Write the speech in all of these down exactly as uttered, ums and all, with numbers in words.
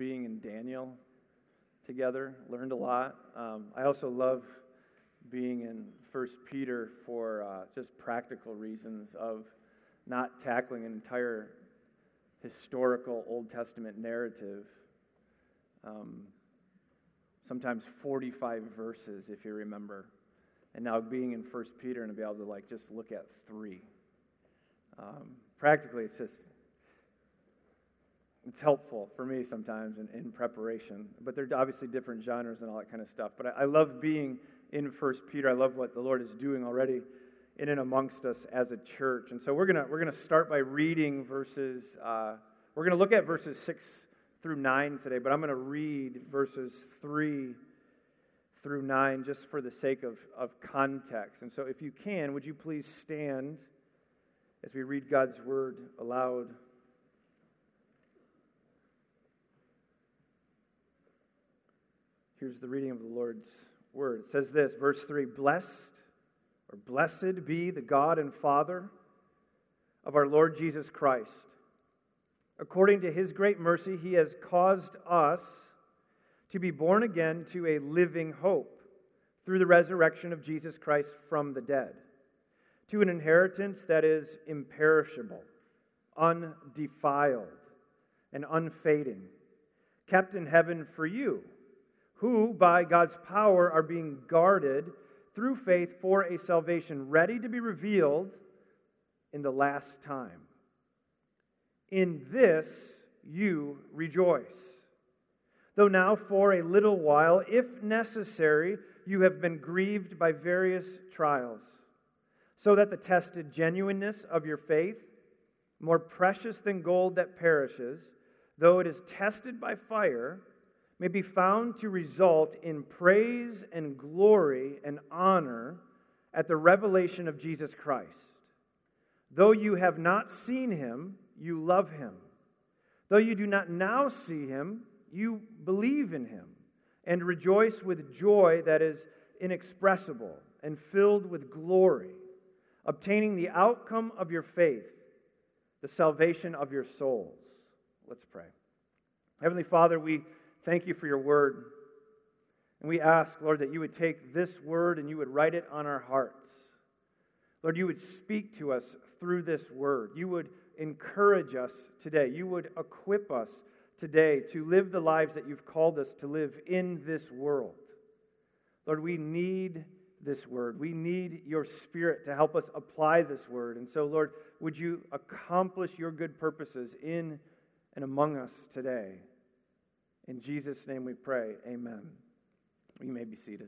being in Daniel together. Learned a lot. Um, I also love being in First Peter for uh, just practical reasons of not tackling an entire historical Old Testament narrative. Um, sometimes forty-five verses, if you remember. And now being in First Peter and to be able to like just look at three. Um, practically, it's just, it's helpful for me sometimes in, in preparation. But they're obviously different genres and all that kind of stuff. But I, I love being in First Peter. I love what the Lord is doing already in and amongst us as a church. And so we're gonna we're gonna start by reading verses. Uh, we're gonna look at verses six through nine today. But I'm gonna read verses three through nine just for the sake of, of context. And so if you can, would you please stand as we read God's word aloud? Here's the reading of the Lord's word. It says this, verse three, Blessed or blessed be the God and Father of our Lord Jesus Christ. According to his great mercy, he has caused us to be born again to a living hope through the resurrection of Jesus Christ from the dead, to an inheritance that is imperishable, undefiled, and unfading, kept in heaven for you, who by God's power are being guarded through faith for a salvation ready to be revealed in the last time. In this you rejoice. Though now for a little while, if necessary, you have been grieved by various trials, so that the tested genuineness of your faith, more precious than gold that perishes, though it is tested by fire, may be found to result in praise and glory and honor at the revelation of Jesus Christ. Though you have not seen him, you love him. Though you do not now see him, you believe in him and rejoice with joy that is inexpressible and filled with glory, obtaining the outcome of your faith, the salvation of your souls. Let's pray. Heavenly Father, we thank you for your word. And we ask, Lord, that you would take this word and you would write it on our hearts. Lord, you would speak to us through this word. You would encourage us today. You would equip us today to live the lives that you've called us to live in this world. Lord, we need this word. We need your Spirit to help us apply this word. And so, Lord, would you accomplish your good purposes in and among us today? In Jesus' name we pray, amen. You may be seated.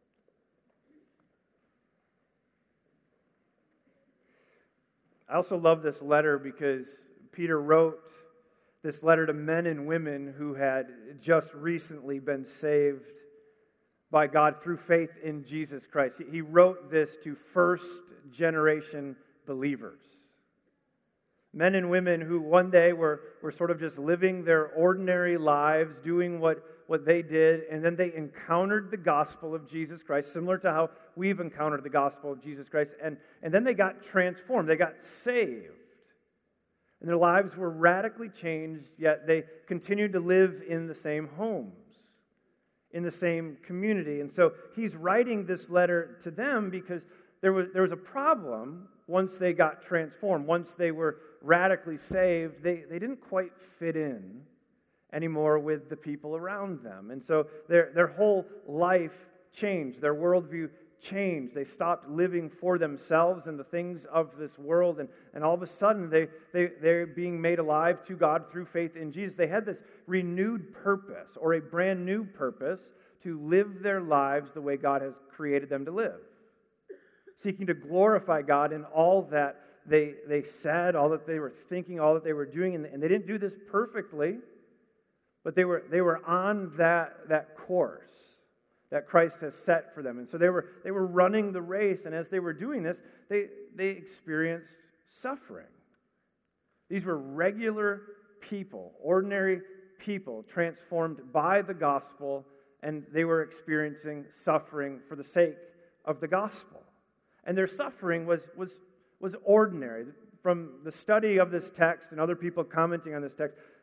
I also love this letter because Peter wrote this letter to men and women who had just recently been saved by God through faith in Jesus Christ. He wrote this to first-generation believers. Men and women who one day were, were sort of just living their ordinary lives, doing what, what they did, and then they encountered the gospel of Jesus Christ, similar to how we've encountered the gospel of Jesus Christ, and, and then they got transformed, they got saved. And their lives were radically changed, yet they continued to live in the same homes, in the same community. And so he's writing this letter to them because there was, there was a problem once they got transformed, once they were radically saved. They, they didn't quite fit in anymore with the people around them. And so their, their whole life changed, their worldview changed. They stopped living for themselves and the things of this world, and, and all of a sudden they, they, they're being made alive to God through faith in Jesus. They had this renewed purpose, or a brand new purpose, to live their lives the way God has created them to live, seeking to glorify God in all that they, they said, all that they were thinking, all that they were doing, and, and they didn't do this perfectly, but they were, they were on that, that course that Christ has set for them. And so they were they were running the race, and as they were doing this, they, they experienced suffering. These were regular people, ordinary people, transformed by the gospel, and they were experiencing suffering for the sake of the gospel. And their suffering was, was, was ordinary. From the study of this text and other people commenting on this text,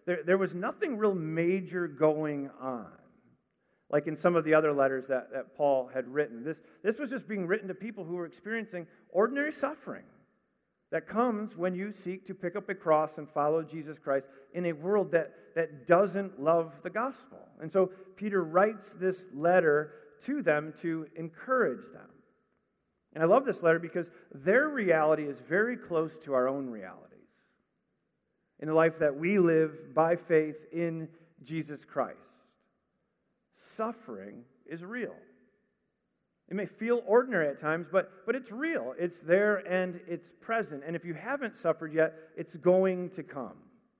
there, there was nothing real major going on, like in some of the other letters that, that Paul had written. This, this was just being written to people who were experiencing ordinary suffering that comes when you seek to pick up a cross and follow Jesus Christ in a world that, that doesn't love the gospel. And so Peter writes this letter to them to encourage them. And I love this letter because their reality is very close to our own realities in the life that we live by faith in Jesus Christ. Suffering is real. It may feel ordinary at times, but, but it's real. It's there and it's present. And if you haven't suffered yet, it's going to come.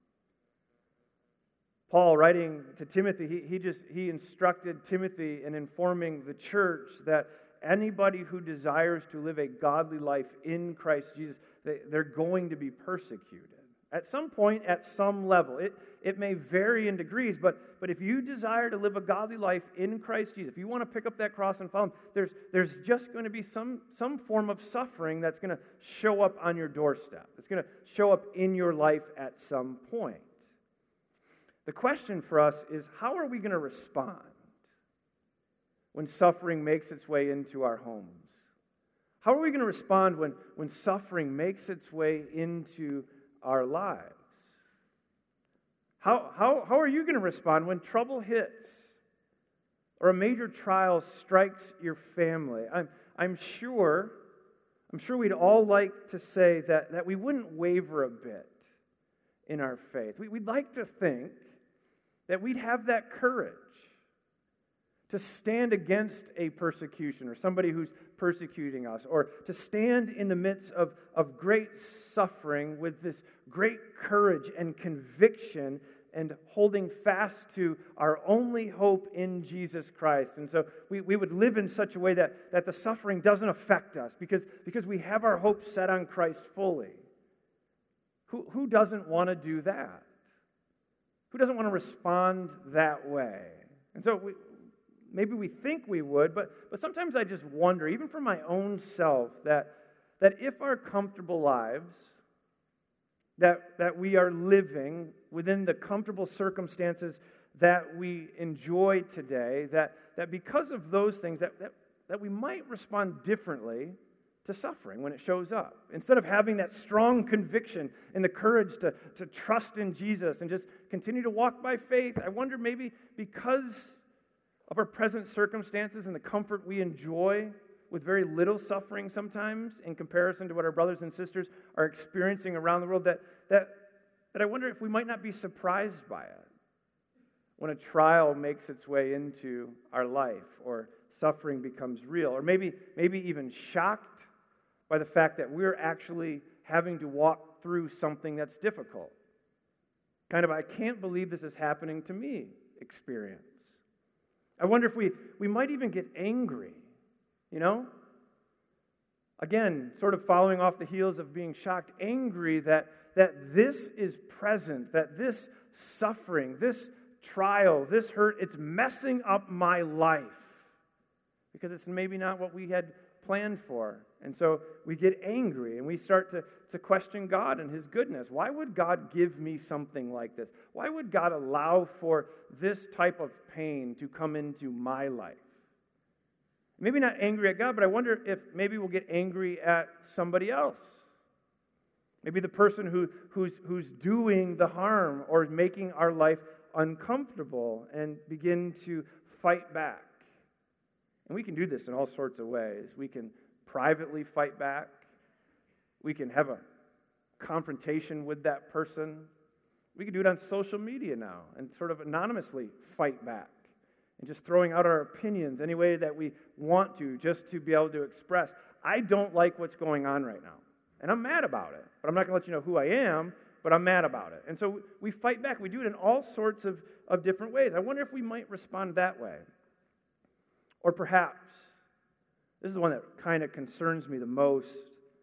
Paul, writing to Timothy, he, he just he instructed Timothy in informing the church that anybody who desires to live a godly life in Christ Jesus, they, they're going to be persecuted. At some point, at some level. It, it may vary in degrees, but, but if you desire to live a godly life in Christ Jesus, if you want to pick up that cross and follow Him, there's, there's just going to be some, some form of suffering that's going to show up on your doorstep. It's going to show up in your life at some point. The question for us is, how are we going to respond when suffering makes its way into our homes? How are we going to respond when, when suffering makes its way into our lives? How, how, how are you going to respond when trouble hits or a major trial strikes your family? I'm, I'm sure, I'm sure we'd all like to say that, that we wouldn't waver a bit in our faith. We, we'd like to think that we'd have that courage to stand against a persecution or somebody who's persecuting us, or to stand in the midst of, of great suffering with this great courage and conviction and holding fast to our only hope in Jesus Christ. And so we, we would live in such a way that, that the suffering doesn't affect us because, because we have our hope set on Christ fully. Who, who doesn't want to do that? Who doesn't want to respond that way? And so we Maybe we think we would, but, but sometimes I just wonder, even for my own self, that, that if our comfortable lives, that, that we are living within the comfortable circumstances that we enjoy today, that, that because of those things, that, that, that we might respond differently to suffering when it shows up. Instead of having that strong conviction and the courage to, to trust in Jesus and just continue to walk by faith, I wonder maybe because of our present circumstances and the comfort we enjoy with very little suffering sometimes in comparison to what our brothers and sisters are experiencing around the world, that, that, that I wonder if we might not be surprised by it when a trial makes its way into our life or suffering becomes real, or maybe, maybe even shocked by the fact that we're actually having to walk through something that's difficult. Kind of, I can't believe this is happening to me experience. I wonder if we, we might even get angry, you know? Again, sort of following off the heels of being shocked, angry that, that this is present, that this suffering, this trial, this hurt, it's messing up my life because it's maybe not what we had planned for. And so we get angry and we start to, to question God and His goodness. Why would God give me something like this? Why would God allow for this type of pain to come into my life? Maybe not angry at God, but I wonder if maybe we'll get angry at somebody else. Maybe the person who, who's, who's doing the harm or making our life uncomfortable, and begin to fight back. And we can do this in all sorts of ways. We can privately fight back. We can have a confrontation with that person. We can do it on social media now and sort of anonymously fight back and just throwing out our opinions any way that we want to, just to be able to express, I don't like what's going on right now. And I'm mad about it. But I'm not going to let you know who I am, but I'm mad about it. And so we fight back. We do it in all sorts of, of different ways. I wonder if we might respond that way. Or perhaps, this is the one that kind of concerns me the most,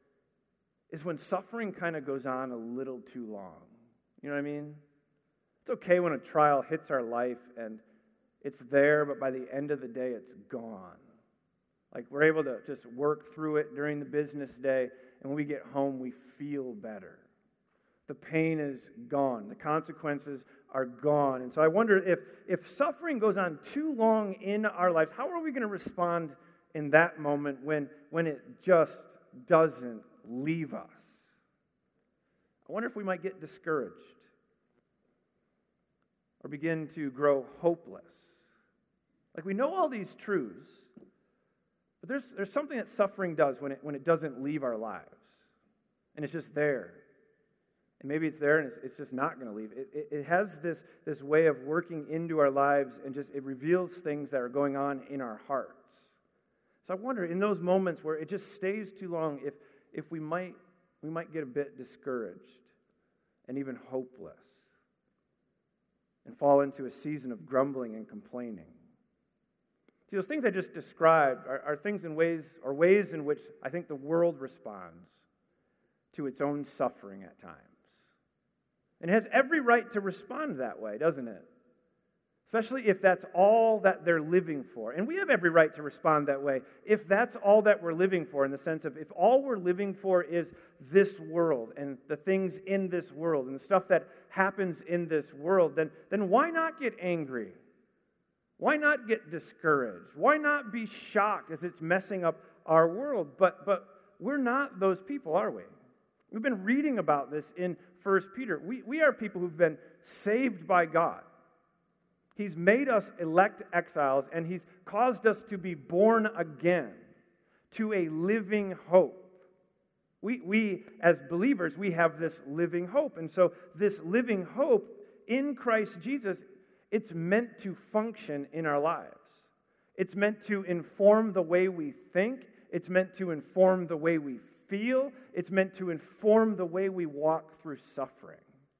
is when suffering kind of goes on a little too long. You know what I mean? It's okay when a trial hits our life and it's there, but by the end of the day, it's gone. Like we're able to just work through it during the business day, and when we get home, we feel better. The pain is gone. The consequences are gone. And so I wonder if, if suffering goes on too long in our lives, how are we going to respond in that moment when, when it just doesn't leave us? I wonder if we might get discouraged or begin to grow hopeless. Like, we know all these truths, but there's, there's something that suffering does when it, when it doesn't leave our lives. And it's just there. And maybe it's there and it's, it's just not going to leave. It, it, it has this, this way of working into our lives, and just it reveals things that are going on in our hearts. So I wonder, in those moments where it just stays too long, if, if we might we might get a bit discouraged and even hopeless and fall into a season of grumbling and complaining. See, those things I just described are, are things in ways, or ways in which I think the world responds to its own suffering at times. And it has every right to respond that way, doesn't it? Especially if that's all that they're living for. And we have every right to respond that way if that's all that we're living for, in the sense of if all we're living for is this world and the things in this world and the stuff that happens in this world, then, then why not get angry? Why not get discouraged? Why not be shocked as it's messing up our world? But, but we're not those people, are we? We've been reading about this in First Peter. We, we are people who've been saved by God. He's made us elect exiles, and He's caused us to be born again to a living hope. We, we, as believers, we have this living hope. And so this living hope in Christ Jesus, it's meant to function in our lives. It's meant to inform the way we think. It's meant to inform the way we feel. It's meant to inform the way we walk through suffering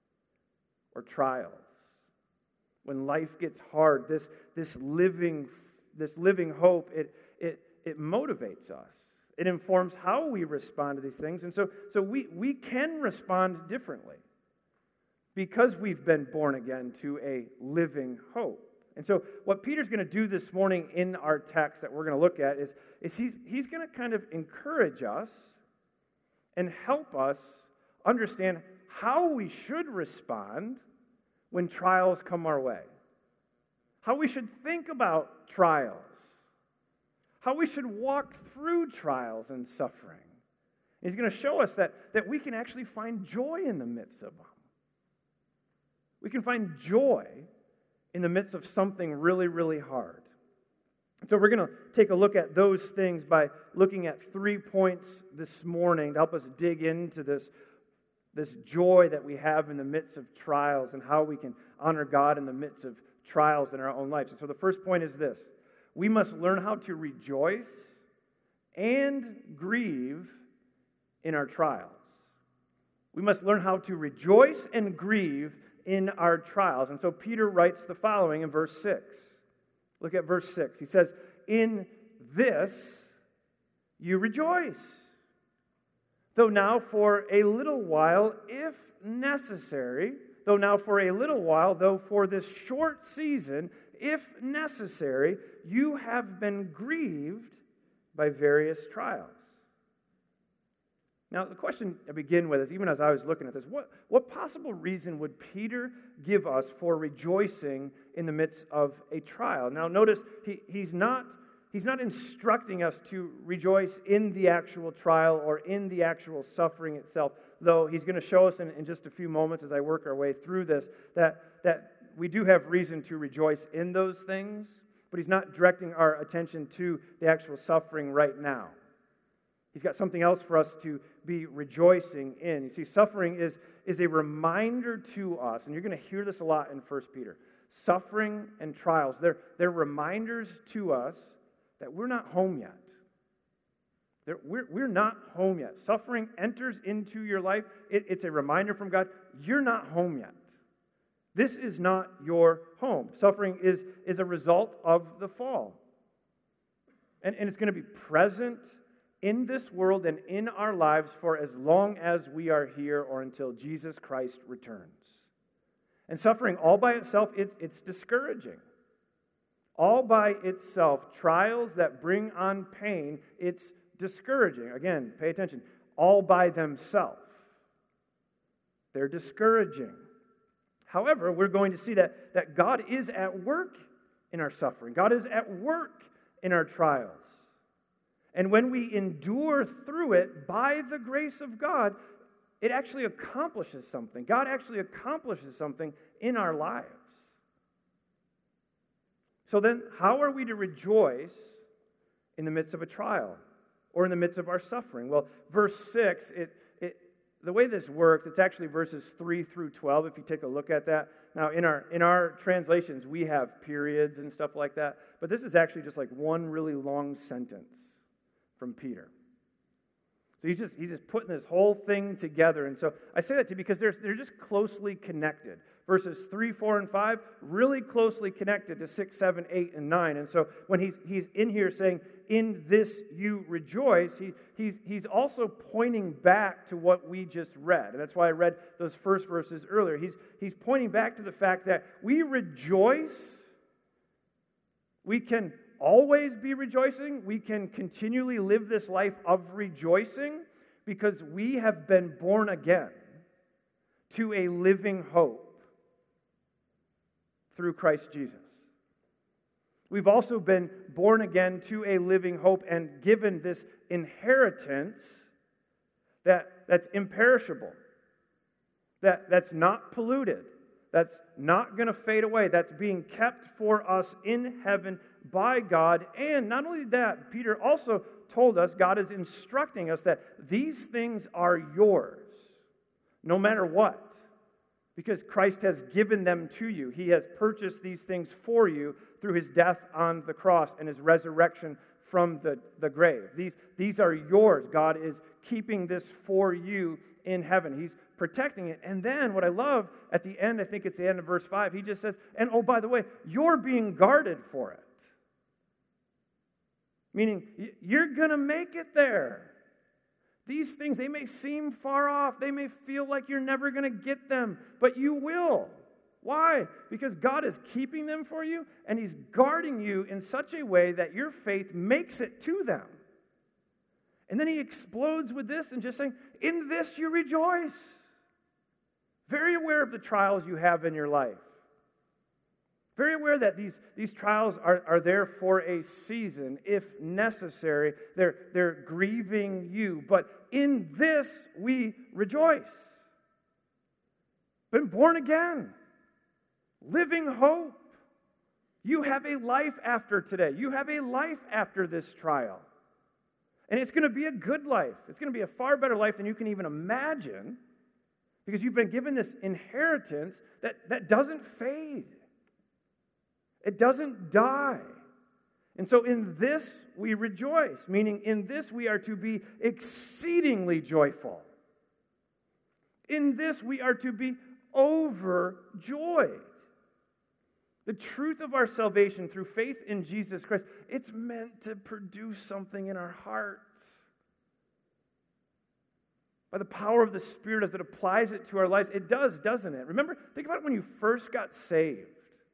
or trials. When life gets hard, this, this living this living hope, it, it, it motivates us. It informs how we respond to these things. And so, so we, we can respond differently because we've been born again to a living hope. And so what Peter's going to do this morning in our text that we're going to look at is, is he's, he's going to kind of encourage us and help us understand how we should respond when trials come our way, how we should think about trials, how we should walk through trials and suffering. He's going to show us that, that we can actually find joy in the midst of them. We can find joy in the midst of something really, really hard. So we're going to take a look at those things by looking at three points this morning to help us dig into this This joy that we have in the midst of trials and how we can honor God in the midst of trials in our own lives. And so the first point is this: we must learn how to rejoice and grieve in our trials. We must learn how to rejoice and grieve in our trials. And so Peter writes the following in verse six. Look at verse six. He says, "In this you rejoice. Though now for a little while, if necessary, though now for a little while, though for this short season, if necessary, you have been grieved by various trials." Now, the question I begin with is, even as I was looking at this, what, what possible reason would Peter give us for rejoicing in the midst of a trial? Now, notice he, he's not... He's not instructing us to rejoice in the actual trial or in the actual suffering itself, though he's going to show us in, in just a few moments as I work our way through this that, that we do have reason to rejoice in those things, but he's not directing our attention to the actual suffering right now. He's got something else for us to be rejoicing in. You see, suffering is, is a reminder to us, and you're going to hear this a lot in First Peter. Suffering and trials, they're, they're reminders to us that we're not home yet. We're, we're not home yet. Suffering enters into your life. It, it's a reminder from God, you're not home yet. This is not your home. Suffering is, is a result of the fall. And, and it's going to be present in this world and in our lives for as long as we are here or until Jesus Christ returns. And suffering all by itself, it's, it's discouraging. All by itself, trials that bring on pain, it's discouraging. Again, pay attention. All by themselves, they're discouraging. However, we're going to see that, that God is at work in our suffering. God is at work in our trials. And when we endure through it by the grace of God, it actually accomplishes something. God actually accomplishes something in our lives. So then, how are we to rejoice in the midst of a trial or in the midst of our suffering? Well, verse six, it, it, the way this works, it's actually verses three through twelve, if you take a look at that. Now, in our, in our translations, we have periods and stuff like that, but this is actually just like one really long sentence from Peter. So he's just, he's just putting this whole thing together. And so I say that to you because they're, they're just closely connected. Verses three, four, and five, really closely connected to six, seven, eight, and nine. And so when he's, he's in here saying, in this you rejoice, he, he's, he's also pointing back to what we just read. And that's why I read those first verses earlier. He's, he's pointing back to the fact that we rejoice. We can always be rejoicing. We can continually live this life of rejoicing because we have been born again to a living hope through Christ Jesus. We've also been born again to a living hope and given this inheritance that, that's imperishable, that, that's not polluted, that's not going to fade away, that's being kept for us in heaven by God. And not only that, Peter also told us, God is instructing us that these things are yours, no matter what. Because Christ has given them to you. He has purchased these things for you through his death on the cross and his resurrection from the, the grave. These, these are yours. God is keeping this for you in heaven. He's protecting it. And then what I love at the end, I think it's the end of verse five, he just says, and oh, by the way, you're being guarded for it. Meaning, you're going to make it there. These things, they may seem far off. They may feel like you're never going to get them, but you will. Why? Because God is keeping them for you, and he's guarding you in such a way that your faith makes it to them. And then he explodes with this and just saying, in this you rejoice. Very aware of the trials you have in your life. Very aware that these, these trials are, are there for a season, if necessary. They're, they're grieving you. But in this we rejoice. Been born again. Living hope. You have a life after today. You have a life after this trial. And it's going to be a good life. It's going to be a far better life than you can even imagine, because you've been given this inheritance that, that doesn't fade. It doesn't die. And so in this we rejoice, meaning in this we are to be exceedingly joyful. In this we are to be overjoyed. The truth of our salvation through faith in Jesus Christ, it's meant to produce something in our hearts. By the power of the Spirit as it applies it to our lives, it does, doesn't it? Remember, think about when you first got saved.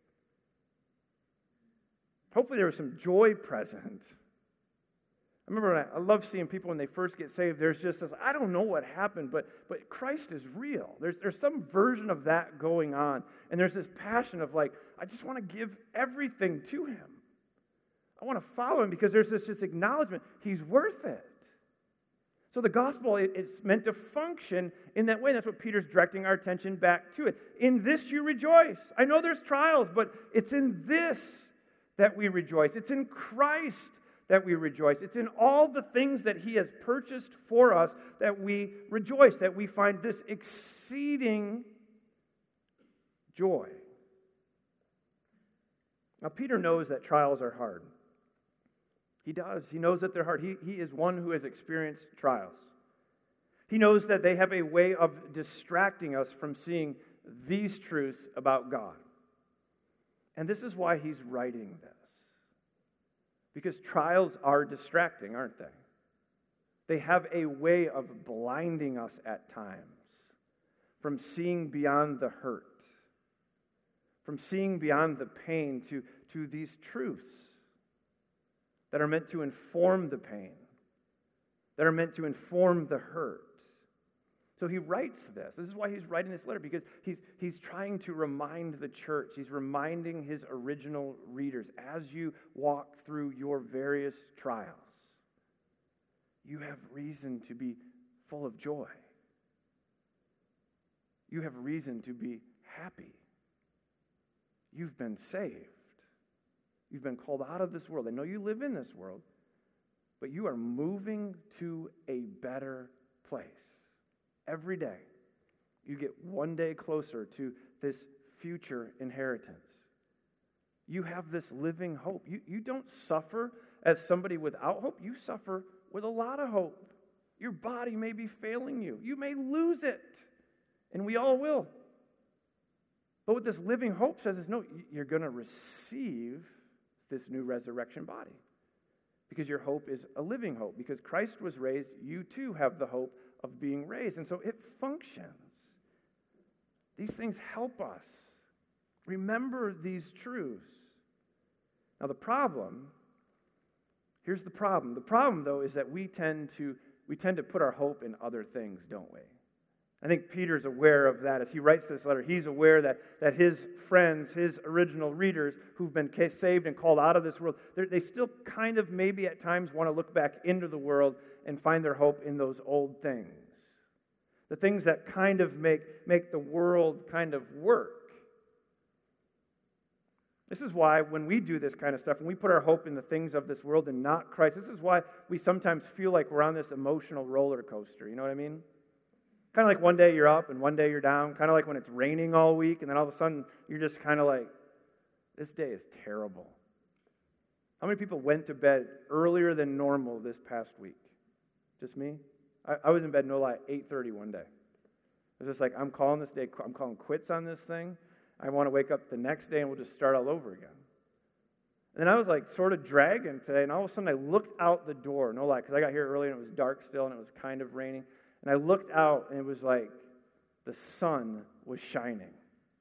Hopefully there was some joy present. I remember when I, I love seeing people when they first get saved, there's just this, I don't know what happened, but, but Christ is real. There's, there's some version of that going on. And there's this passion of like, I just want to give everything to him. I want to follow him because there's this, this acknowledgement. He's worth it. So the gospel is meant to function in that way. That's what Peter's directing our attention back to it. In this you rejoice. I know there's trials, but it's in this that we rejoice. It's in Christ that we rejoice. It's in all the things that he has purchased for us that we rejoice, that we find this exceeding joy. Now, Peter knows that trials are hard. He does. He knows that they're hard. He, he is one who has experienced trials. He knows that they have a way of distracting us from seeing these truths about God. And this is why he's writing this. Because trials are distracting, aren't they? They have a way of blinding us at times from seeing beyond the hurt, from seeing beyond the pain to, to these truths that are meant to inform the pain, that are meant to inform the hurt. So he writes this. This is why he's writing this letter, because he's, he's trying to remind the church. He's reminding his original readers, as you walk through your various trials, you have reason to be full of joy. You have reason to be happy. You've been saved. You've been called out of this world. I know you live in this world, but you are moving to a better place. Every day, you get one day closer to this future inheritance. You have this living hope. You, you don't suffer as somebody without hope. You suffer with a lot of hope. Your body may be failing you. You may lose it, and we all will. But what this living hope says is, no, you're going to receive this new resurrection body because your hope is a living hope. Because Christ was raised, you too have the hope of being raised. And so it functions. These things help us. Remember these truths. Now the problem, here's the problem. The problem, though, is that we tend to we tend to put our hope in other things, don't we? I think Peter's aware of that as he writes this letter. He's aware that, that his friends, his original readers who've been saved and called out of this world, they still kind of maybe at times want to look back into the world and find their hope in those old things. The things that kind of make, make the world kind of work. This is why when we do this kind of stuff, when we put our hope in the things of this world and not Christ, this is why we sometimes feel like we're on this emotional roller coaster. You know what I mean? Kind of like one day you're up and one day you're down. Kind of like when it's raining all week and then all of a sudden you're just kind of like, this day is terrible. How many people went to bed earlier than normal this past week? Just me? I, I was in bed, no lie, at eight thirty one day. It was just like, I'm calling this day, I'm calling quits on this thing. I want to wake up the next day and we'll just start all over again. And then I was like sort of dragging today, and all of a sudden I looked out the door, no lie, because I got here early and it was dark still and it was kind of raining. And I looked out, and it was like the sun was shining.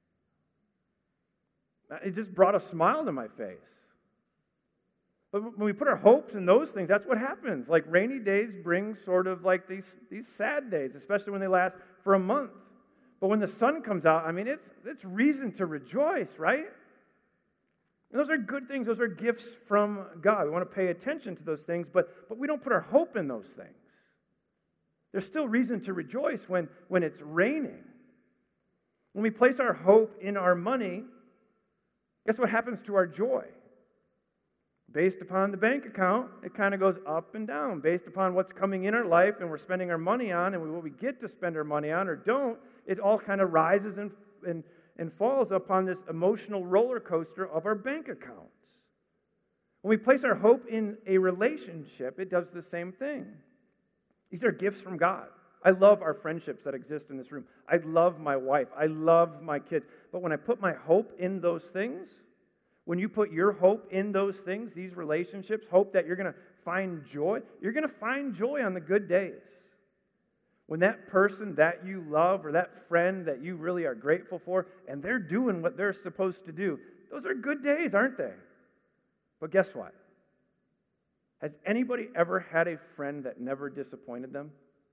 It just brought a smile to my face. But when we put our hopes in those things, that's what happens. Like rainy days bring sort of like these, these sad days, especially when they last for a month. But when the sun comes out, I mean, it's, it's reason to rejoice, right? And those are good things. Those are gifts from God. We want to pay attention to those things, but, but we don't put our hope in those things. There's still reason to rejoice when, when it's raining. When we place our hope in our money, guess what happens to our joy? Based upon the bank account, it kind of goes up and down. Based upon what's coming in our life and we're spending our money on and what we get to spend our money on or don't, it all kind of rises and, and, and falls upon this emotional roller coaster of our bank accounts. When we place our hope in a relationship, it does the same thing. These are gifts from God. I love our friendships that exist in this room. I love my wife. I love my kids. But when I put my hope in those things, when you put your hope in those things, these relationships, hope that you're going to find joy, you're going to find joy on the good days. When that person that you love or that friend that you really are grateful for, and they're doing what they're supposed to do, those are good days, aren't they? But guess what? Has anybody ever had a friend that never disappointed them?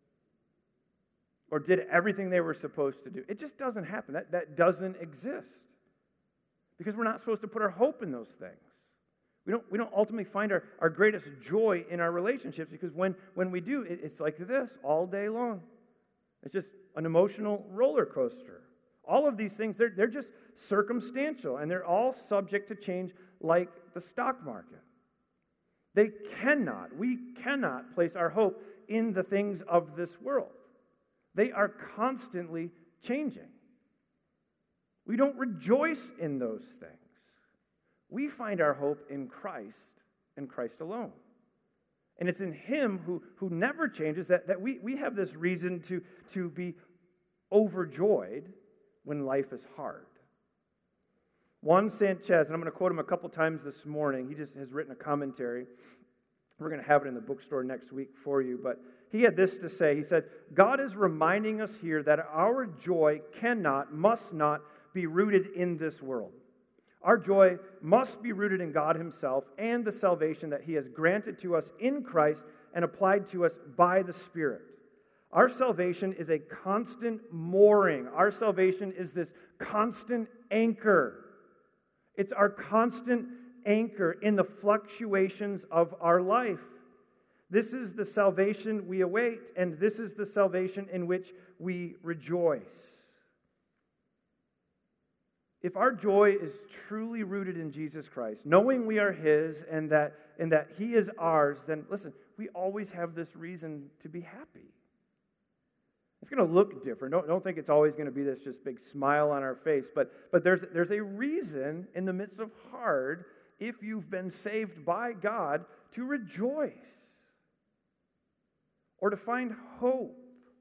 Or did everything they were supposed to do? It just doesn't happen. That, that doesn't exist. Because we're not supposed to put our hope in those things. We don't, we don't ultimately find our, our greatest joy in our relationships because when, when we do, it, it's like this all day long. It's just an emotional roller coaster. All of these things, they're, they're just circumstantial, and they're all subject to change like the stock market. They cannot, we cannot place our hope in the things of this world. They are constantly changing. We don't rejoice in those things. We find our hope in Christ and Christ alone. And it's in Him who, who never changes that, that we, we have this reason to, to be overjoyed when life is hard. Juan Sanchez, and I'm going to quote him a couple times this morning. He just has written a commentary. We're going to have it in the bookstore next week for you. But he had this to say. He said, God is reminding us here that our joy cannot, must not be rooted in this world. Our joy must be rooted in God Himself and the salvation that He has granted to us in Christ and applied to us by the Spirit. Our salvation is a constant mooring. Our salvation is this constant anchor. It's our constant anchor in the fluctuations of our life. This is the salvation we await, and this is the salvation in which we rejoice. If our joy is truly rooted in Jesus Christ, knowing we are His and that, and that He is ours, then listen, we always have this reason to be happy. It's going to look different. Don't, don't think it's always going to be this just big smile on our face, but, but there's, there's a reason in the midst of hard, if you've been saved by God, to rejoice or to find hope.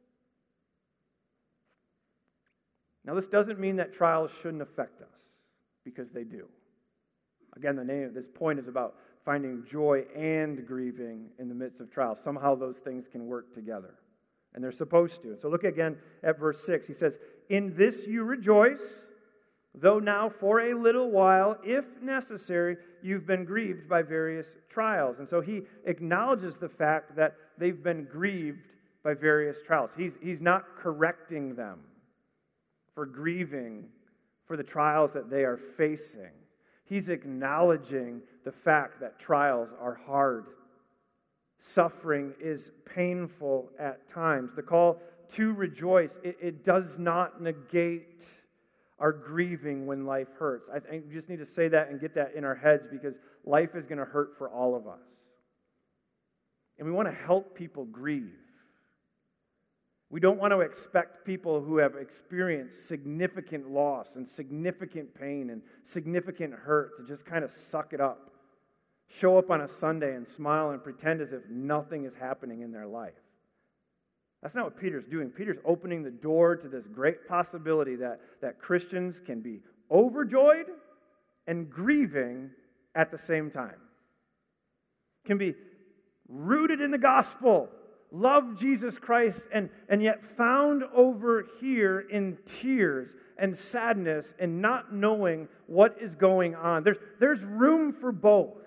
Now, this doesn't mean that trials shouldn't affect us, because they do. Again, the name of this point is about finding joy and grieving in the midst of trials. Somehow those things can work together, and they're supposed to. So look again at verse six. He says, "In this you rejoice, though now for a little while, if necessary, you've been grieved by various trials." And so he acknowledges the fact that they've been grieved by various trials. He's, he's not correcting them for grieving for the trials that they are facing. He's acknowledging the fact that trials are hard. Suffering is painful at times. The call to rejoice, it, it does not negate our grieving when life hurts. I think we just need to say that and get that in our heads, because life is going to hurt for all of us. And we want to help people grieve. We don't want to expect people who have experienced significant loss and significant pain and significant hurt to just kind of suck it up, show up on a Sunday and smile and pretend as if nothing is happening in their life. That's not what Peter's doing. Peter's opening the door to this great possibility that, that Christians can be overjoyed and grieving at the same time. Can be rooted in the gospel, love Jesus Christ, and, and yet found over here in tears and sadness and not knowing what is going on. There's, there's room for both.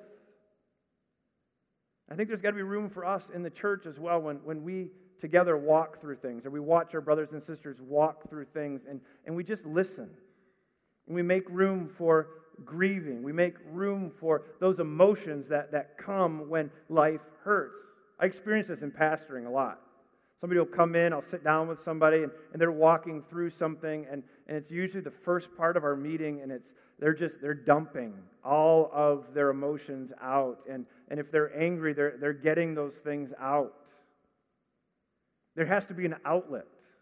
I think there's got to be room for us in the church as well when, when we together walk through things, or we watch our brothers and sisters walk through things, and, and we just listen. And we make room for grieving. We make room for those emotions that, that come when life hurts. I experience this in pastoring a lot. Somebody will come in, I'll sit down with somebody, and, and they're walking through something, and, and it's usually the first part of our meeting, and it's they're just, they're dumping all of their emotions out. And, and if they're angry, they're, they're getting those things out. There has to be an outlet.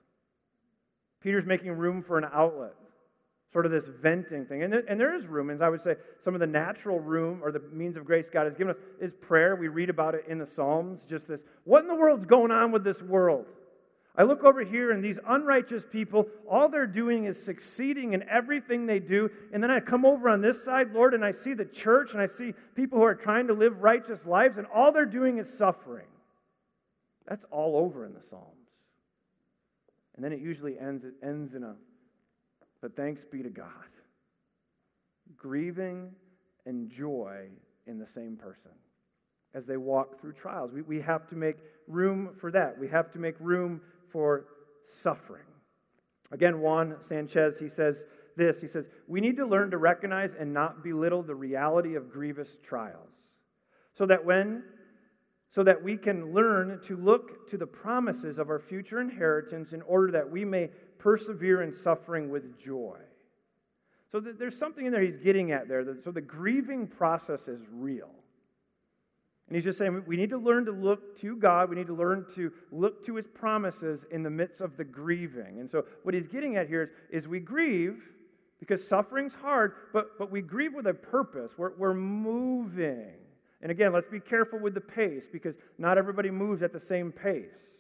Peter's making room for an outlet. Sort of this venting thing. And there, and there is room, and I would say some of the natural room or the means of grace God has given us is prayer. We read about it in the Psalms, just this, what in the world's going on with this world? I look over here, and these unrighteous people, all they're doing is succeeding in everything they do, and then I come over on this side, Lord, and I see the church, and I see people who are trying to live righteous lives, and all they're doing is suffering. That's all over in the Psalms. And then it usually ends, it ends in a but thanks be to God. Grieving and joy in the same person as they walk through trials. We, we have to make room for that. We have to make room for suffering. Again, Juan Sanchez, he says this. He says, we need to learn to recognize and not belittle the reality of grievous trials, so that when so that we can learn to look to the promises of our future inheritance in order that we may persevere in suffering with joy. So th- there's something in there he's getting at there. That, so the grieving process is real. And he's just saying we need to learn to look to God. We need to learn to look to His promises in the midst of the grieving. And so what he's getting at here is, is we grieve because suffering's hard, but, but we grieve with a purpose. We're, we're moving. And again, let's be careful with the pace, because not everybody moves at the same pace.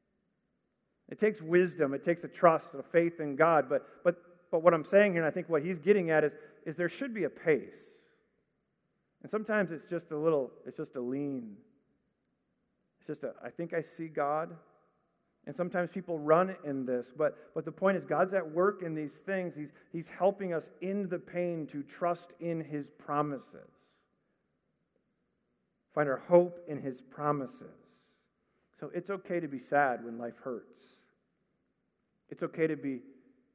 It takes wisdom, it takes a trust, a faith in God, but but but what I'm saying here, and I think what he's getting at is, is there should be a pace. And sometimes it's just a little, it's just a lean. It's just a, I think I see God. And sometimes people run in this, but, but the point is God's at work in these things. He's, he's helping us in the pain to trust in His promises. Find our hope in His promises. So it's okay to be sad when life hurts. It's okay to be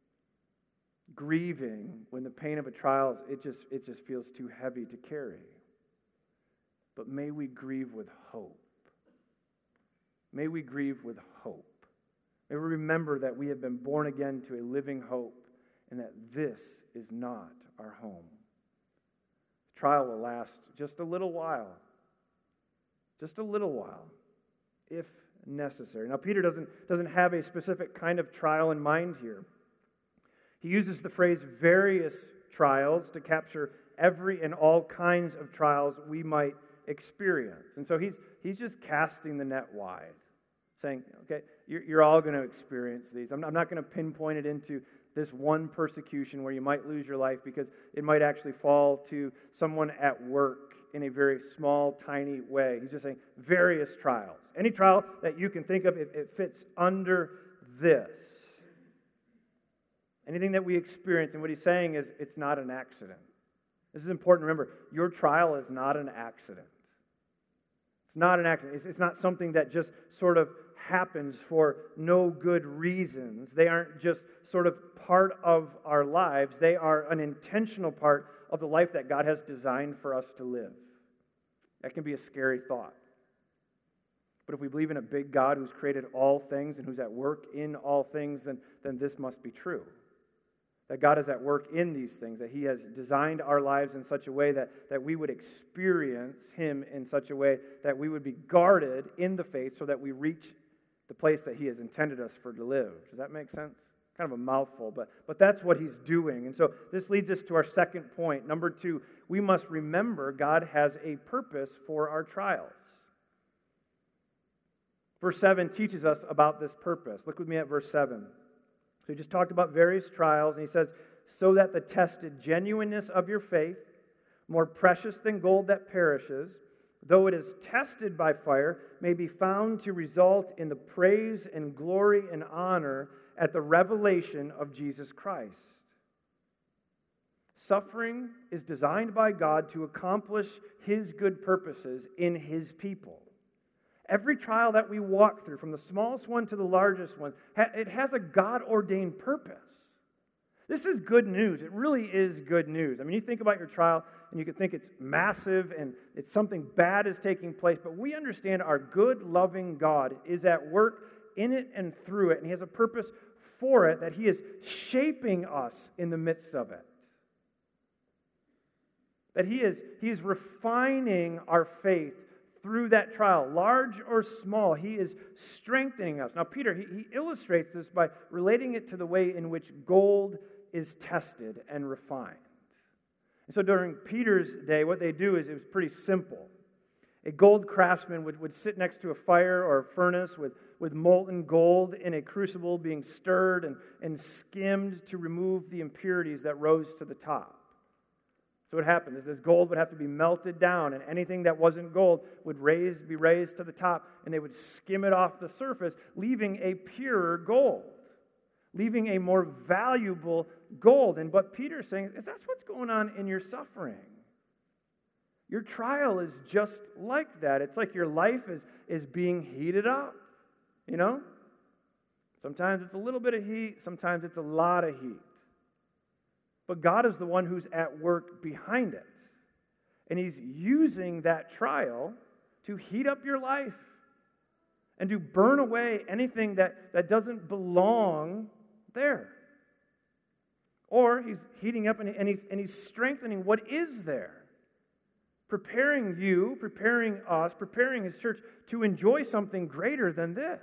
grieving when the pain of a trial, it just, it just feels too heavy to carry. But may we grieve with hope. May we grieve with hope. May we remember that we have been born again to a living hope and that this is not our home. The trial will last just a little while. Just a little while, if necessary. Now, Peter doesn't, doesn't have a specific kind of trial in mind here. He uses the phrase various trials to capture every and all kinds of trials we might experience. And so he's, he's just casting the net wide, saying, okay, you're, you're all going to experience these. I'm, I'm not going to pinpoint it into this one persecution where you might lose your life, because it might actually fall to someone at work in a very small, tiny way. He's just saying various trials. Any trial that you can think of, it, it fits under this. Anything that we experience, and what he's saying is it's not an accident. This is important to remember. Your trial is not an accident. It's not an accident. It's, it's not something that just sort of happens for no good reasons. They aren't just sort of part of our lives. They are an intentional part of the life that God has designed for us to live. That can be a scary thought. But if we believe in a big God who's created all things and who's at work in all things, then, then this must be true. That God is at work in these things, that He has designed our lives in such a way that, that we would experience Him in such a way that we would be guarded in the faith so that we reach the place that He has intended us for to live. Does that make sense? Kind of a mouthful, but, but that's what He's doing. And so this leads us to our second point. Number two, we must remember God has a purpose for our trials. Verse seven teaches us about this purpose. Look with me at verse seven. So he just talked about various trials, and he says, so that the tested genuineness of your faith, more precious than gold that perishes, though it is tested by fire, may be found to result in the praise and glory and honor at the revelation of Jesus Christ. Suffering is designed by God to accomplish His good purposes in His people. Every trial that we walk through, from the smallest one to the largest one, it has a God-ordained purpose. This is good news. It really is good news. I mean, you think about your trial, and you can think it's massive and it's something bad is taking place, but we understand our good, loving God is at work in it and through it, and He has a purpose for it, that He is shaping us in the midst of it. That He is, he is refining our faith through that trial, large or small. He is strengthening us. Now, Peter, he, he illustrates this by relating it to the way in which gold is tested and refined. And so during Peter's day, what they do is it was pretty simple. A gold craftsman would, would sit next to a fire or a furnace with, with molten gold in a crucible being stirred and, and skimmed to remove the impurities that rose to the top. So what happened is this gold would have to be melted down, and anything that wasn't gold would raise, be raised to the top, and they would skim it off the surface, leaving a purer gold, leaving a more valuable gold. And what Peter's saying is that's what's going on in your suffering. Your trial is just like that. It's like your life is, is being heated up, you know? Sometimes it's a little bit of heat, sometimes it's a lot of heat. But God is the one who's at work behind it. And He's using that trial to heat up your life and to burn away anything that, that doesn't belong there. Or He's heating up and, and, he's, and He's strengthening what is there. Preparing you, preparing us, preparing His church to enjoy something greater than this.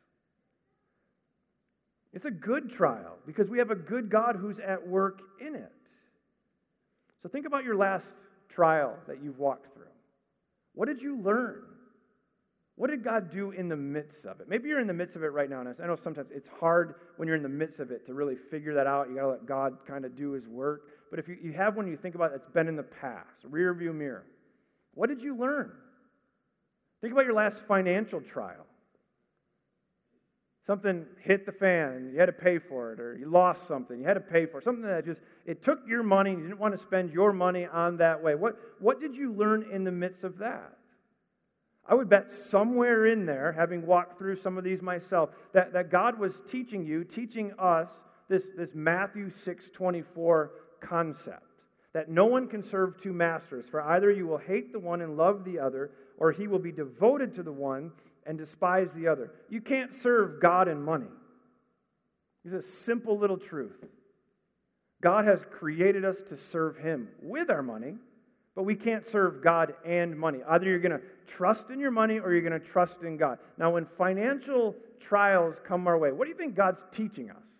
It's a good trial because we have a good God who's at work in it. So think about your last trial that you've walked through. What did you learn? What did God do in the midst of it? Maybe you're in the midst of it right now, and I know sometimes it's hard when you're in the midst of it to really figure that out. You got to let God kind of do His work. But if you, you have one you think about that's been in the past, rear view mirror, what did you learn? Think about your last financial trial. Something hit the fan and you had to pay for it, or you lost something, you had to pay for it. Something that just, it took your money and you didn't want to spend your money on that way. What, what did you learn in the midst of that? I would bet somewhere in there, having walked through some of these myself, that, that God was teaching you, teaching us this, this Matthew six twenty-four concept. That no one can serve two masters, for either you will hate the one and love the other, or he will be devoted to the one and despise the other. You can't serve God and money. It's a simple little truth. God has created us to serve him with our money, but we can't serve God and money. Either you're going to trust in your money or you're going to trust in God. Now, when financial trials come our way, what do you think God's teaching us?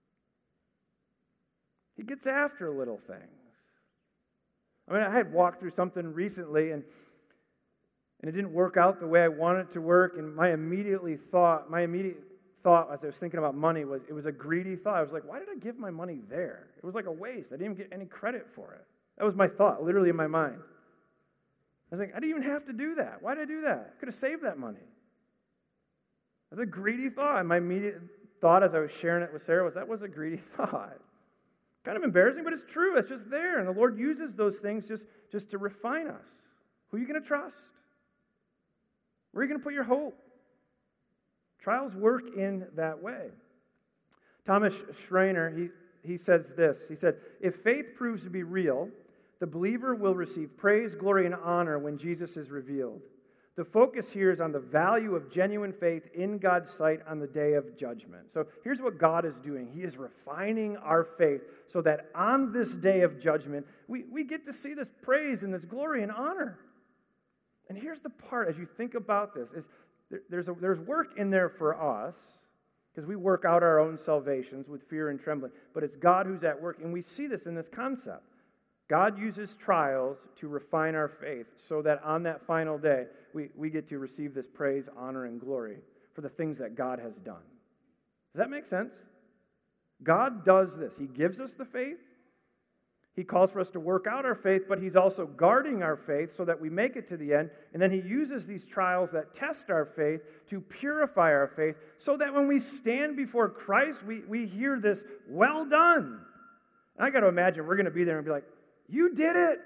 He gets after little things. I mean, I had walked through something recently, and and it didn't work out the way I wanted it to work, and my immediately thought, my immediate thought as I was thinking about money was, it was a greedy thought. I was like, why did I give my money there? It was like a waste. I didn't even get any credit for it. That was my thought, literally in my mind. I was like, I didn't even have to do that. Why did I do that? I could have saved that money. It was a greedy thought. And my immediate thought as I was sharing it with Sarah was, that was a greedy thought. Kind of embarrassing, but it's true. It's just there. And the Lord uses those things just, just to refine us. Who are you going to trust? Where are you going to put your hope? Trials work in that way. Thomas Schreiner, he, he says this. He said, if faith proves to be real, the believer will receive praise, glory, and honor when Jesus is revealed. The focus here is on the value of genuine faith in God's sight on the day of judgment. So here's what God is doing. He is refining our faith so that on this day of judgment, we, we get to see this praise and this glory and honor. And here's the part, as you think about this, is there, there's, a, there's work in there for us, because we work out our own salvations with fear and trembling, but it's God who's at work, and we see this in this concept. God uses trials to refine our faith so that on that final day, we, we get to receive this praise, honor, and glory for the things that God has done. Does that make sense? God does this. He gives us the faith. He calls for us to work out our faith, but he's also guarding our faith so that we make it to the end. And then he uses these trials that test our faith to purify our faith so that when we stand before Christ, we, we hear this, well done. And I got to imagine we're going to be there and be like, you did it.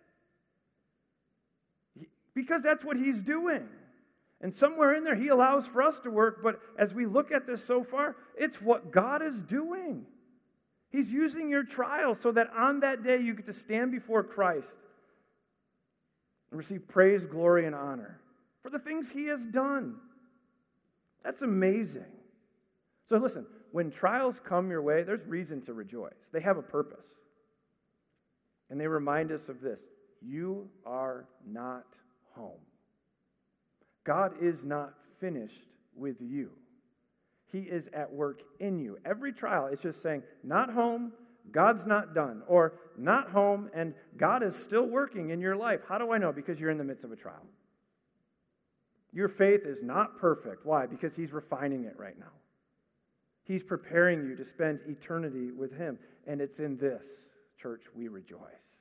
Because that's what he's doing. And somewhere in there, he allows for us to work, but as we look at this so far, it's what God is doing. He's using your trials so that on that day you get to stand before Christ and receive praise, glory, and honor for the things he has done. That's amazing. So listen, when trials come your way, there's reason to rejoice. They have a purpose. And they remind us of this. You are not home. God is not finished with you. He is at work in you. Every trial is just saying, not home, God's not done. Or not home, and God is still working in your life. How do I know? Because you're in the midst of a trial. Your faith is not perfect. Why? Because he's refining it right now. He's preparing you to spend eternity with him. And it's in this, church, we rejoice.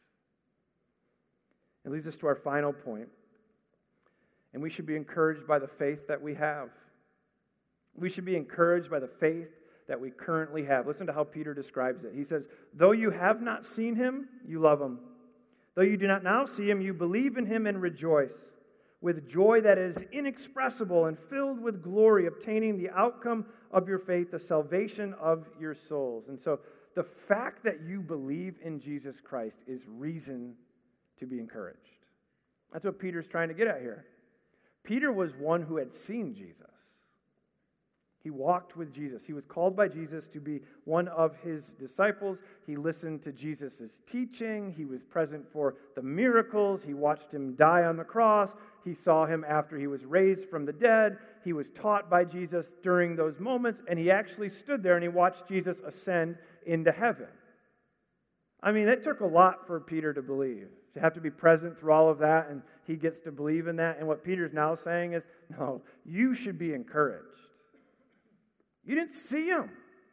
It leads us to our final point. And we should be encouraged by the faith that we have. We should be encouraged by the faith that we currently have. Listen to how Peter describes it. He says, though you have not seen him, you love him. Though you do not now see him, you believe in him and rejoice with joy that is inexpressible and filled with glory, obtaining the outcome of your faith, the salvation of your souls. And so the fact that you believe in Jesus Christ is reason to be encouraged. That's what Peter's trying to get at here. Peter was one who had seen Jesus. He walked with Jesus. He was called by Jesus to be one of his disciples. He listened to Jesus' teaching. He was present for the miracles. He watched him die on the cross. He saw him after he was raised from the dead. He was taught by Jesus during those moments, and he actually stood there and he watched Jesus ascend into heaven. I mean, it took a lot for Peter to believe, to have to be present through all of that, and he gets to believe in that. And what Peter's now saying is, no, you should be encouraged. You didn't see him.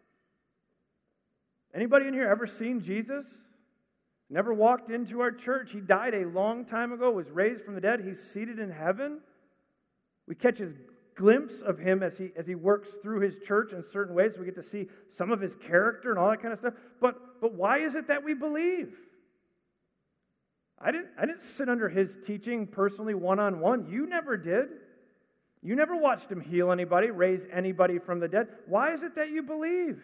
Anybody in here ever seen Jesus? Never walked into our church. He died a long time ago, was raised from the dead. He's seated in heaven. We catch his glimpse of him as he as he works through his church in certain ways. We get to see some of his character and all that kind of stuff. But, but why is it that we believe? I didn't, I didn't sit under his teaching personally one-on-one. You never did. You never watched him heal anybody, raise anybody from the dead. Why is it that you believe?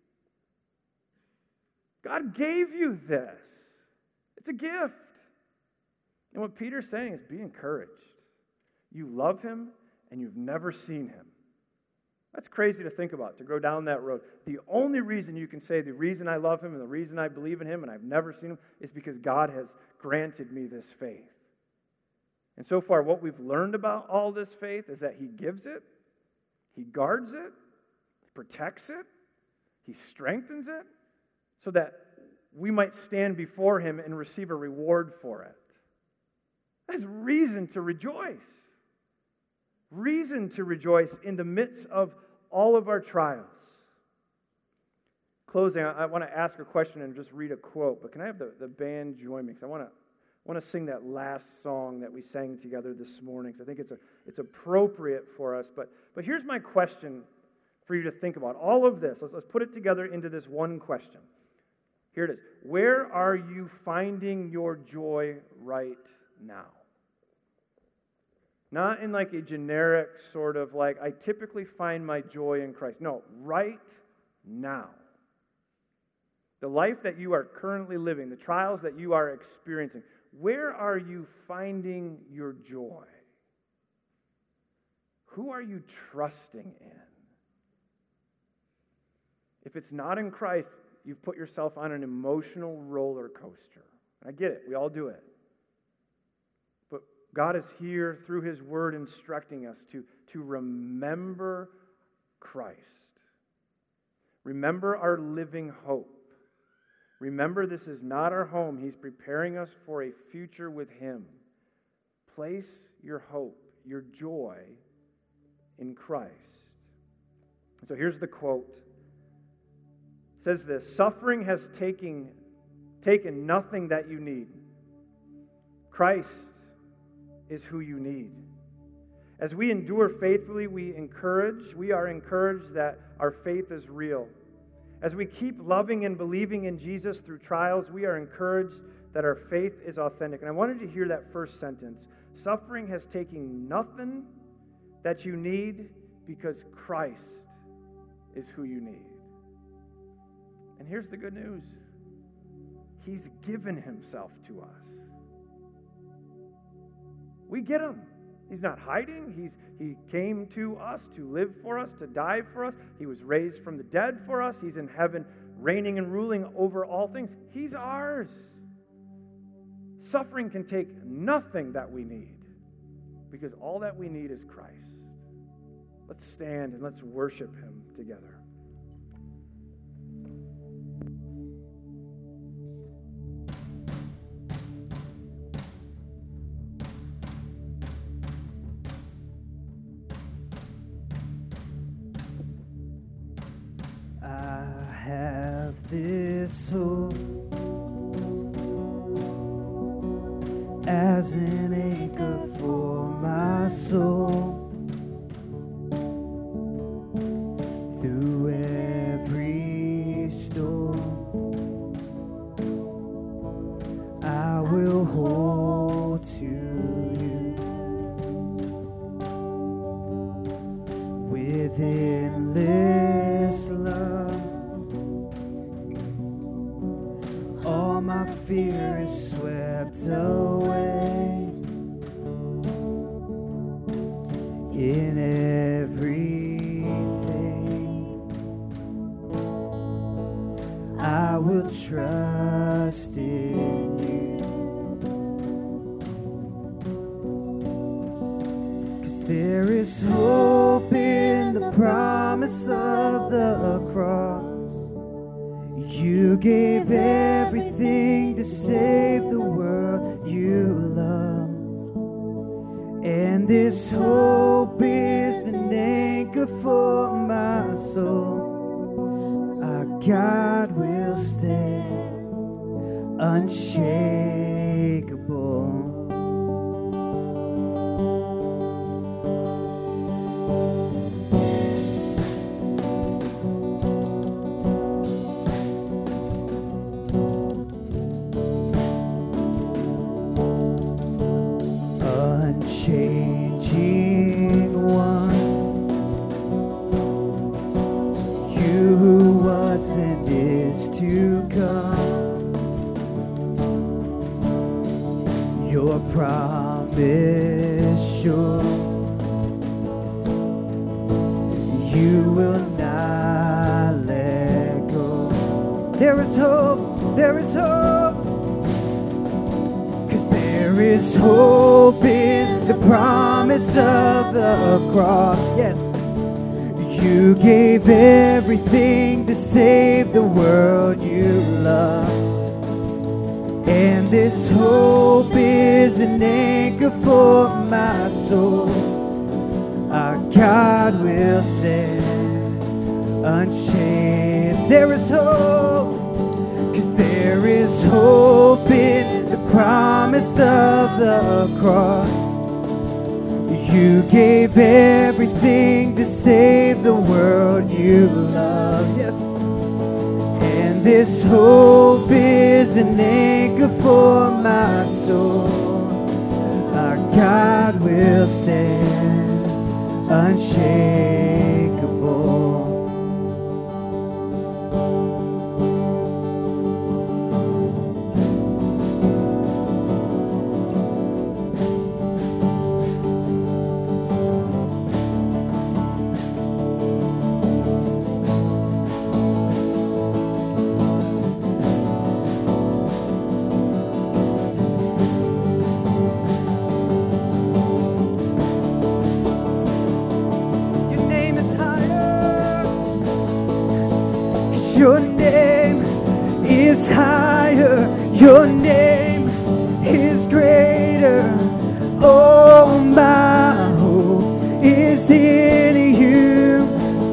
God gave you this. It's a gift. And what Peter's saying is be encouraged. You love him and you've never seen him. That's crazy to think about, to go down that road. The only reason you can say the reason I love him and the reason I believe in him and I've never seen him is because God has granted me this faith. And so far, what we've learned about all this faith is that he gives it, he guards it, protects it, he strengthens it, so that we might stand before him and receive a reward for it. That's reason to rejoice. Reason to rejoice in the midst of all of our trials. Closing, I, I want to ask a question and just read a quote, but can I have the, the band join me? Because I want to want to sing that last song that we sang together this morning, because I think it's a, it's appropriate for us. But, but here's my question for you to think about. All of this, let's, let's put it together into this one question. Here it is. Where are you finding your joy right now? Not in like a generic sort of like, I typically find my joy in Christ. No, right now. The life that you are currently living, the trials that you are experiencing, where are you finding your joy? Who are you trusting in? If it's not in Christ, you've put yourself on an emotional roller coaster. I get it. We all do it. But God is here through his word instructing us to, to remember Christ. Remember our living hope. Remember, this is not our home. He's preparing us for a future with him. Place your hope, your joy in Christ. So here's the quote. It says this: suffering has taken, taken nothing that you need. Christ is who you need. As we endure faithfully, we encourage, we are encouraged that our faith is real. As we keep loving and believing in Jesus through trials, we are encouraged that our faith is authentic. And I wanted you to hear that first sentence. Suffering has taken nothing that you need because Christ is who you need. And here's the good news. He's given himself to us. We get him. He's not hiding. He's, he came to us to live for us, to die for us. He was raised from the dead for us. He's in heaven reigning and ruling over all things. He's ours. Suffering can take nothing that we need because all that we need is Christ. Let's stand and let's worship him together. This hope as an anchor for my soul through every storm. I will hold to you with endless love. My fear is swept away in everything. I will trust in you, 'cause there is hope in the promise of the cross. You gave everything to save the world you love. And this hope is an anchor for my soul. Our God will stand unshakable. unchanging one. You who was and is to come. Your promise sure. You will not let go. There is hope, there is hope. 'Cause there is hope in the promise of the cross. Yes. You gave everything to save the world you love. And this hope is an anchor for my soul. Our God will stand unchained. There is hope, 'cause there is hope in the promise of the cross. You gave everything to save the world you love. Yes. And this hope is an anchor for my soul. Our God will stand unshakable. Your name is higher, your name is greater. Oh, my hope is in you.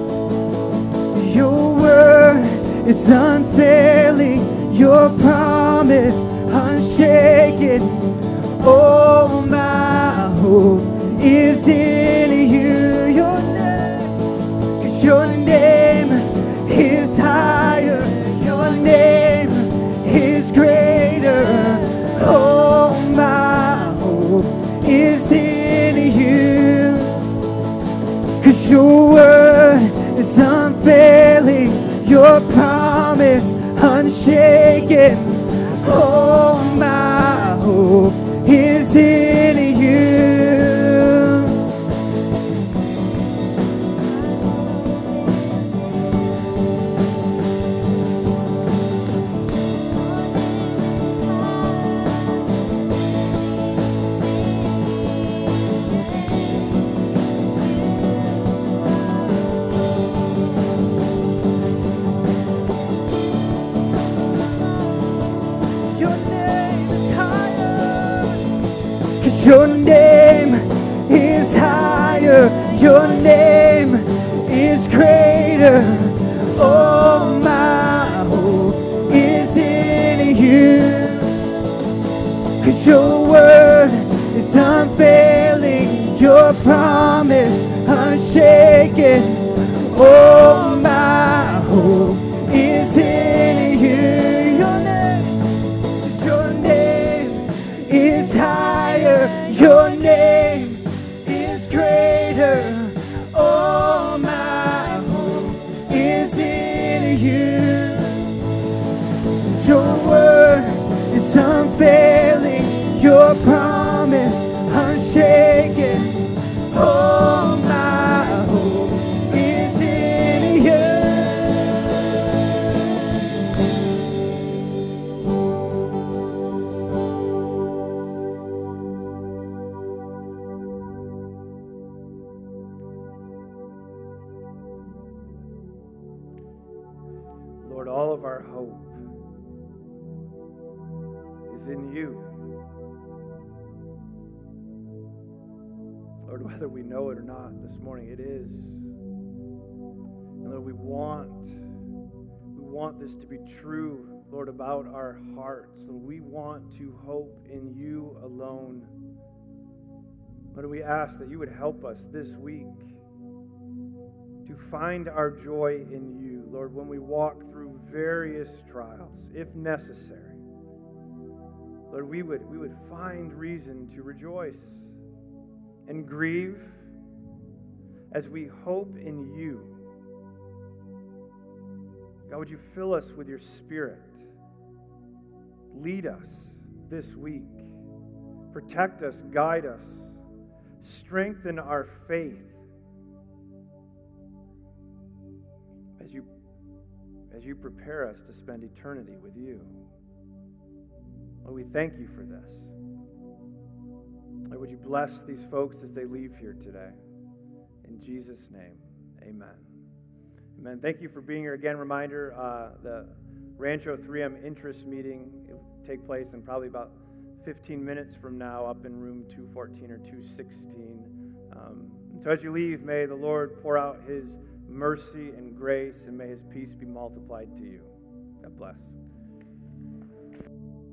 Your word is unfailing, your promise unshaken. Oh, my hope is in you. Your name, 'cause your name is higher, your name is greater. Oh, my hope is in you. 'Cause your word is unfailing, your promise unshaken. Oh, my hope is in you. Your name is higher, your name is greater. Oh, my hope is in you. 'Cause your word is unfailing, your promise unshaken. Oh, my hope is in you. Your name, 'cause your name is higher, your name is greater. Oh, my hope is in you. Your word is unfailing, your promise unshaken. Oh, my hope is in you. Lord, all of our hope is in you. Lord, whether we know it or not this morning, it is. And Lord, we want, we want this to be true, Lord, about our hearts. Lord, we want to hope in you alone. Lord, we ask that you would help us this week to find our joy in you, Lord, when we walk through various trials, if necessary. Lord, we would, we would find reason to rejoice. and grieve as we hope in you. God, would you fill us with your Spirit? Lead us this week. Protect us, guide us, strengthen our faith as you, as you prepare us to spend eternity with you. Lord, we thank you for this. Lord, would you bless these folks as they leave here today? In Jesus' name, amen. Amen. Thank you for being here. Again, reminder, uh, the Rancho three M interest meeting will take place in probably about fifteen minutes from now up in room two fourteen or two sixteen. Um, and so as you leave, may the Lord pour out his mercy and grace, and may his peace be multiplied to you. God bless.